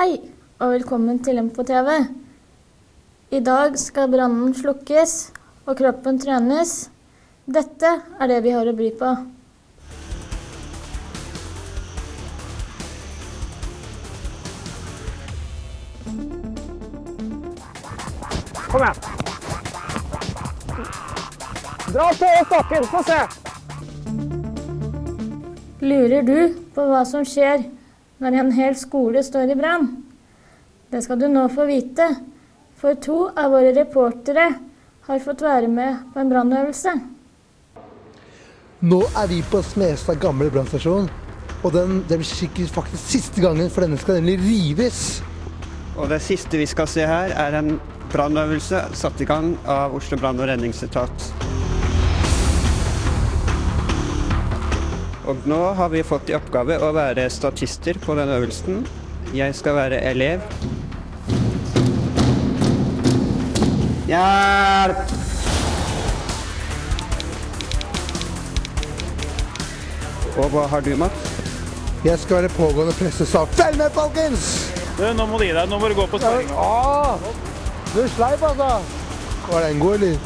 Hei, og velkommen til Info TV. I dag skal brannen slukkes, og kroppen trenes. Dette er det vi har å by på. Kom igjen! Dra på stakken, få se! Lurer du på hva som skjer når en hel skole står i brann? Det skal du nå få vite, for 2 av våre reportere har fått være med på en brannøvelse. Nå er vi på Smestad gamle brannstasjon, og det blir sikkert faktisk siste gangen, for denne skal nemlig rives. Og det siste vi skal se her er en brannøvelse satt i gang av Oslo Brann- og Redningsetat. Og nå har vi fått i oppgave å være statister på denne øvelsen. Jeg skal være elev. Hjelp! Og hva har du, Mats? Jeg skal være pågående pressesak. Følg med, folkens! Nå må du gi deg, nå må du gå på sparringen. Du sleip, altså! Var den god, eller?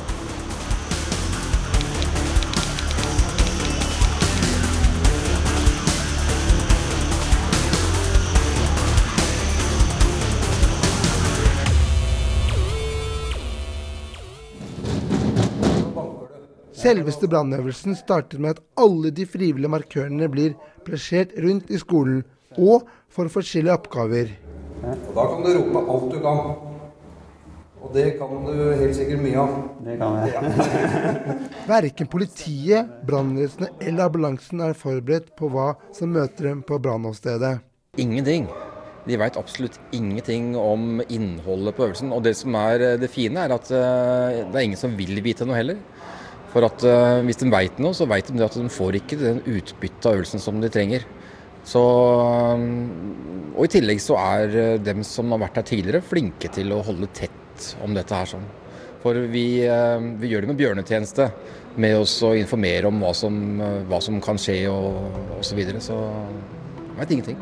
Selveste brannøvelsen starter med at alle de frivillige markørene blir plassert rundt i skolen, og for forskjellige oppgaver. Og da kan du rope alt du kan. Og det kan du helt sikkert mye av. Det kan jeg. Hverken politiet, brannvesenet eller ambulansen er forberedt på hva som møter dem på brannåstedet. Ingenting. De vet absolutt ingenting om innholdet på øvelsen. Og det som er det fine er at det er ingen som vil vite noe heller. For at hvis de vet noe, så vet de at de får ikke den utbytte av øvelsen som de trenger. Så, og i tillegg så er dem som har vært her tidligere flinke til å holde tett om dette her sånn. For vi gjør det med bjørnetjeneste, med oss å informere om hva som kan skje og så videre. Så jeg vet ingenting.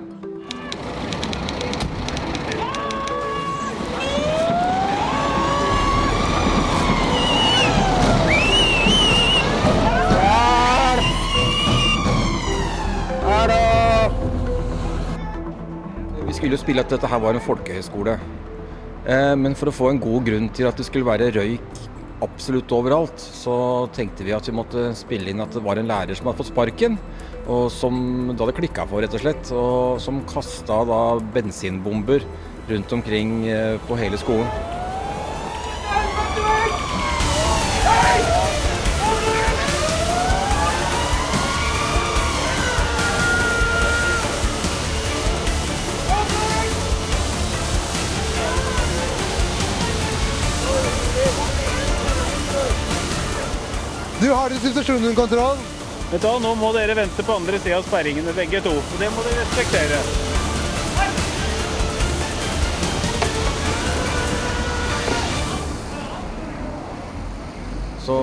Vi skulle jo spille at dette her var en folkehøyskole, men for å få en god grunn til at det skulle være røyk absolutt overalt, så tenkte vi at vi måtte spille inn at det var en lærer som hadde fått sparken, og som da det klikket for rett og slett, og som kastet da bensinbomber rundt omkring på hele skolen. Du har det situasjonen under kontroll. Vet du hva, nå må dere vente på andre siden av sperringene begge to, og det må dere respektere. Så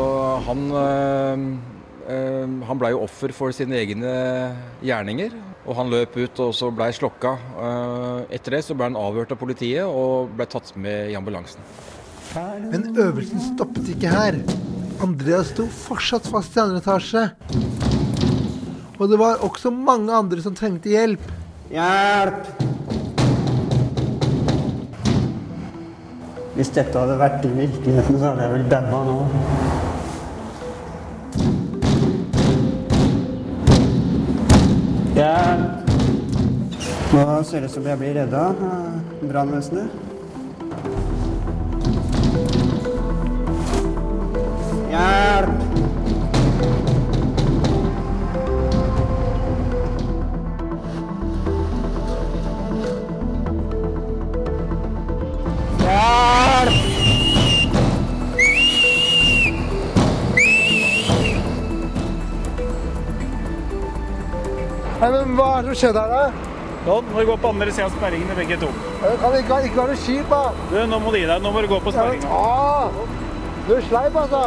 han ble jo offer for sine egne gjerninger, og han løp ut og så ble slokka. Etter det så ble han avhørt av politiet og ble tatt med i ambulansen. Men øvelsen stoppet ikke her. Andreas sto fortsatt fast i 2. etasje. Og det var også mange andre som trengte hjelp. Hjelp! Hvis dette hadde vært i virkeligheten, så hadde jeg vel dæmmet nå. Hjelp! Nå ser det ut som jeg blir reddet av brannvesenet. Hjelp! Hjelp! Men hva er det som skjedde her da? Nå må vi gå på andre siden av sperringene begge to. Kan det ikke være skip da? Nå må du gi deg, nå må du gå på sperringene. Du sleip, altså.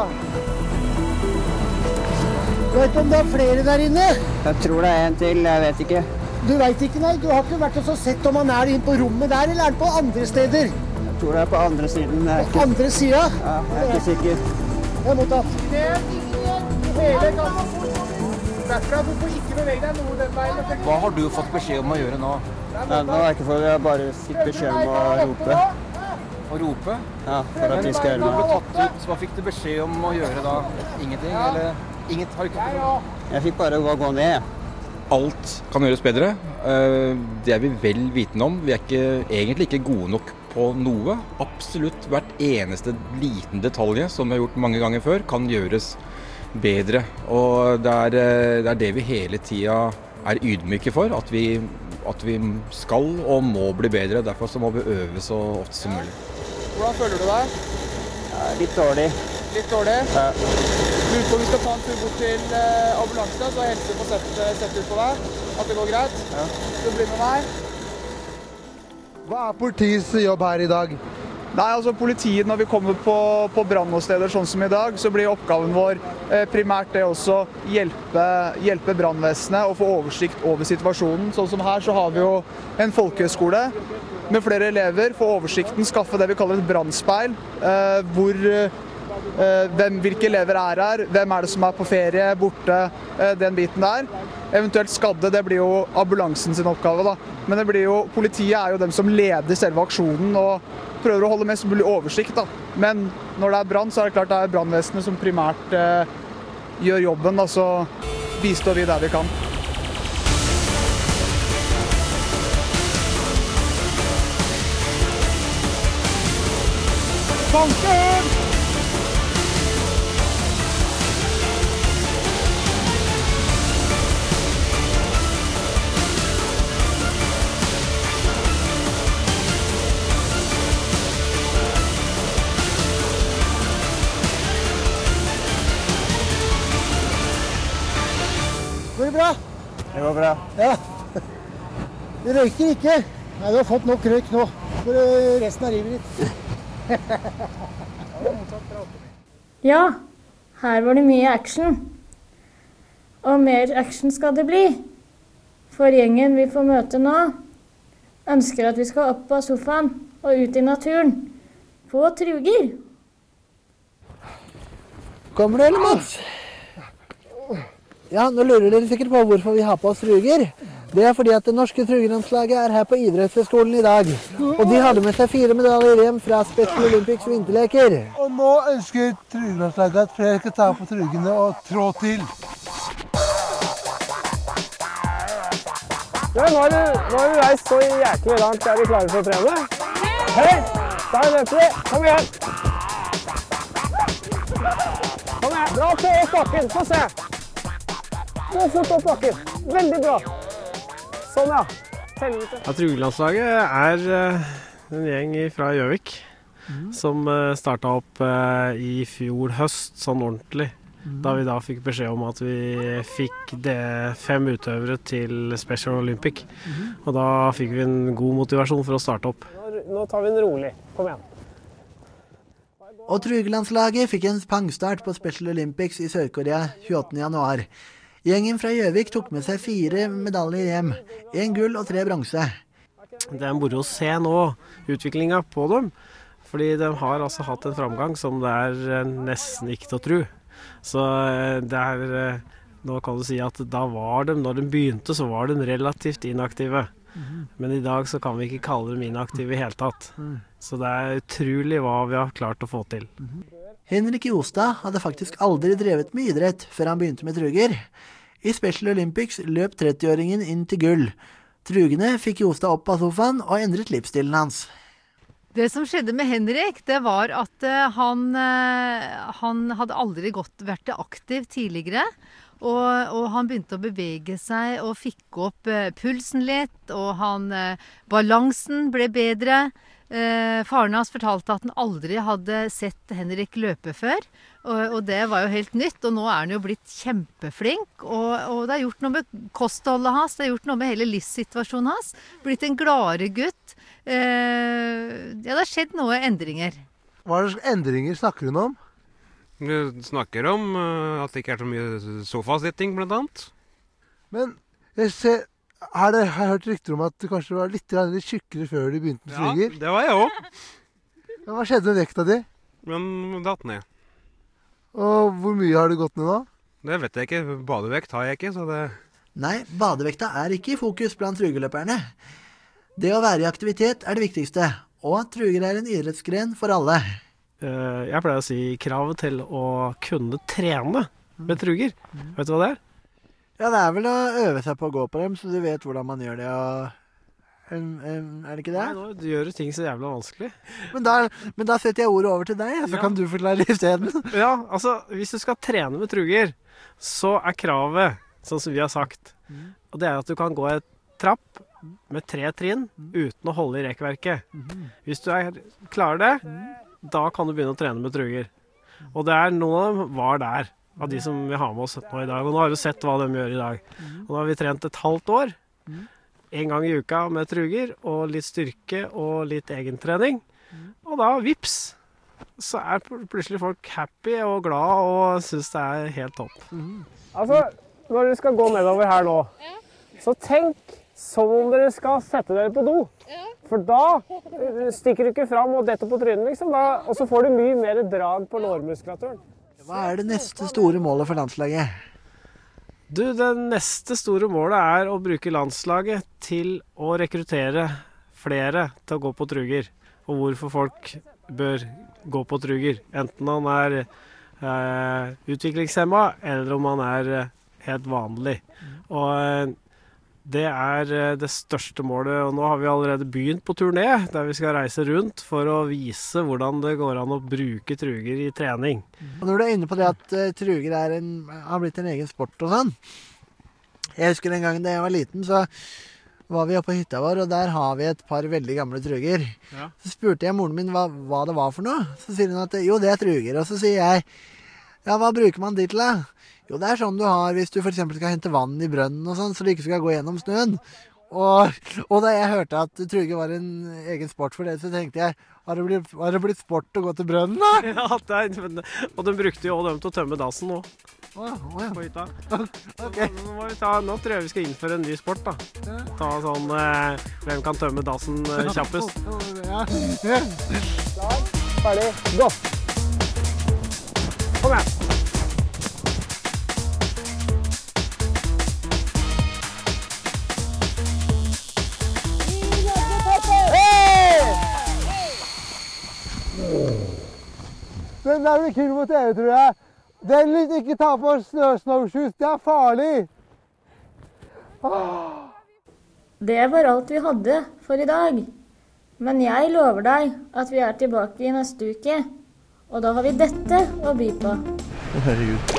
Vet du om det er flere der inne? Jeg tror det er en til, jeg vet ikke. Du vet ikke, nei? Du har ikke vært og sett om han inn på rommet der, eller på andre steder? Jeg tror det på andre siden. På andre siden? Ja, jeg ikke sikker. Det er mottatt. Det ingen igjen. Hele gangen. Derfra, du får ikke bevege deg noe den veien. Hva har du fått beskjed om å gjøre nå? Nå har jeg ikke fått, jeg bare fikk beskjed om å rope. Å rope? Ja, for at de skal gjøre Du ble noe. tatt ut, hva fikk du beskjed om å gjøre da? Ingenting, eller? Inget har ikke... Jeg fikk bare gå ned. Alt kan gjøres bedre. Det er vi vel vitende om. Vi er egentlig ikke gode nok på noe. Absolutt hvert eneste liten detalj som vi har gjort mange ganger før, kan gjøres bedre. Og det er det vi hele tida er ydmyke for, at vi skal og må bli bedre. Derfor så må vi øve så ofte som mulig. Hvordan føler du deg? Litt dårlig. Litt dårlig? Ja. Lurer på om vi skal ta en tur bort til ambulansen, så helse får sett ut på deg. At det går greit. Ja. Du blir med meg. Hva er politiets jobb her i dag? Nei, altså politiet, når vi kommer på brannåsteder sånn som i dag, så blir oppgaven vår primært det også hjelpe brannvesenet å få oversikt over situasjonen. Sånn som her så har vi jo en folkehøyskole med flere elever, få oversikten, skaffe det vi kaller et brannspeil, hvilke elever er her, hvem er det som er på ferie, borte, den biten der. Eventuelt skadde, det blir jo ambulansen sin oppgave da. Men politiet er jo dem som leder selve aksjonen og prøver å holde mest mulig oversikt da. Men når det er brann, så er det klart det er brannvesenet som primært gjør jobben, da, så bistår vi der vi kan. Banken! Går det bra? Det går bra. Ja. Du røyker ikke. Nei, du har fått nok røyk nå. For resten av livet ditt. Ja, her var det mye action. Og mer action skal det bli. For gjengen vi får møte nå, ønsker at vi skal opp av sofaen og ut i naturen. På truger. Kommer du, eller Mats? Ja, nå lurer dere sikkert på hvorfor vi har på oss truger. Det er fordi at det norske trugerlandslaget er her på idrettshøyskolen i dag. Og de hadde med seg 4 medaljer hjem fra Special Olympics vinterleker. Og nå ønsker trugerlandslaget at flere skal ta på trugene og trå til. Ja, nå har vi reist så jæklig langt. Er vi klare for å trene? Hei! Da løper vi. Kom igjen. Kom igjen. Bra til opp bakken. Få se. Gå fort opp bakken. Veldig bra. Sånn, ja. Trugerlandslaget er en gjeng fra Gjøvik som startet opp i fjor høst, sånn ordentlig. Da vi da fikk beskjed om at vi fikk 5 utøvere til Special Olympic. Og da fikk vi en god motivasjon for å starte opp. Nå tar vi den rolig. Kom igjen. Og trugerlandslaget fikk en pangstart på Special Olympics i Sør-Korea 28. januar. Gjengen fra Gjøvik tok med seg 4 medaljer hjem, 1 gull og 3 bronse. Det er moro å se nå utviklingen på dem, fordi de har altså hatt en framgang som det er nesten ikke til å tro. Så det er, nå kan du si at da var de, når de begynte, så var de relativt inaktive. Men i dag så kan vi ikke kalle dem inaktive i hele tatt. Så det er utrolig hva vi har klart å få til. Henrik Jostad hadde faktisk aldri drevet med idrett før han begynte med truger. I Special Olympics løp 30-åringen inn til gull. Trugene fikk Jostad opp av sofaen og endret livsstilen hans. Det som skjedde med Henrik, det var at han hadde aldri vært aktiv tidligere. Og han begynte å bevege seg og fikk opp pulsen litt, og balansen ble bedre. Faren hans fortalte at han aldri hadde sett Henrik løpe før, og det var jo helt nytt, og nå er han jo blitt kjempeflink, og det har gjort noe med kostholdet hans, det har gjort noe med hele livssituasjonen hans, blitt en gladere gutt. Ja, det har skjedd noen endringer. Hva slags endringer snakker hun om? Du snakker om at det ikke er så mye sofasitting, blant annet. Men jeg ser, Har jeg hørt rykter om at du kanskje var litt tjukkere før du begynte med truger? Ja, det var jeg også. Hva skjedde med vekta di? Men datt ned. Og hvor mye har du gått ned nå? Det vet jeg ikke. Badevekt har jeg ikke, så det... Nei, badevekta er ikke i fokus blant trugeløperne. Det å være i aktivitet er det viktigste, og at truger er en idrettsgren for alle. Jeg pleier å si kravet til å kunne trene med truger. Vet du hva det er? Ja, det er vel å øve seg på å gå på dem, så du vet hvordan man gjør det, og... er det ikke det? Nei, nå gjør du ting så jævla vanskelig. Men da setter jeg ordet over til deg, så kan du forklare i stedet. Ja, altså, hvis du skal trene med truger, så er kravet, sånn som vi har sagt, og det er at du kan gå et trapp med 3 trinn uten å holde i rekkverket. Hvis du klarer det, da kan du begynne å trene med truger. Og det er noen av dem var der, av de som vi har med oss nå i dag. Og nå har du sett hva de gjør i dag. Og nå har vi trent et halvt år, en gang i uka med truger, og litt styrke og litt egentrening. Og da, vips, så er plutselig folk happy og glad og synes det er helt topp. Altså, når dere skal gå nedover her nå, så tenk som om dere skal sette dere på do. For da stikker du ikke fram og detter på trynet, liksom. Og så får du mye mer drag på lårmuskulaturen. Hva er det neste store målet for landslaget? Du, det neste store målet er å bruke landslaget til å rekruttere flere til å gå på truger. Og hvorfor folk bør gå på truger. Enten han er utviklingshemmet, eller om han er helt vanlig. Og det er det største målet, og nå har vi allerede begynt på turné, der vi skal reise rundt for å vise hvordan det går an å bruke truger i trening. Og når du er inne på det at truger har blitt en egen sport og sånn, jeg husker en gang da jeg var liten, så var vi oppe på hytta vår, og der har vi et par veldig gamle truger. Ja. Så spurte jeg moren min hva det var for noe, så sier hun at jo, det er truger, og så sier jeg, ja, hva bruker man de til da? Jo, det er sånn du har hvis du for eksempel skal hente vann i brønnen og sånn, så du ikke skal gå gjennom snøen. Og da jeg hørte at truger var en egen sport for det, så tenkte jeg, har det blitt sport å gå til brønnen da? Ja, og de brukte jo dem til å tømme dassen nå. På hytta. Okay. Nå tror jeg vi skal innføre en ny sport da. Ta sånn, hvem kan tømme dassen kjappest? Klar, ferdig, gå! Kom igjen! Den der blir kul på TV, tror jeg. Den litt ikke ta på snowshoes, det er farlig. Det var alt vi hadde for i dag. Men jeg lover deg at vi er tilbake i neste uke. Og da har vi dette å by på. Herregud.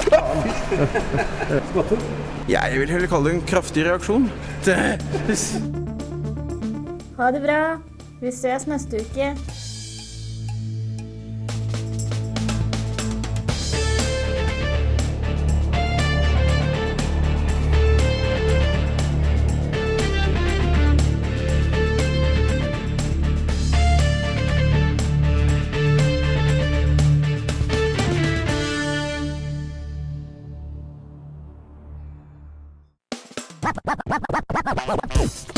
Jeg vil heller kalle det en kraftig reaksjon. Ha det bra. Vi ses neste uke. Wow.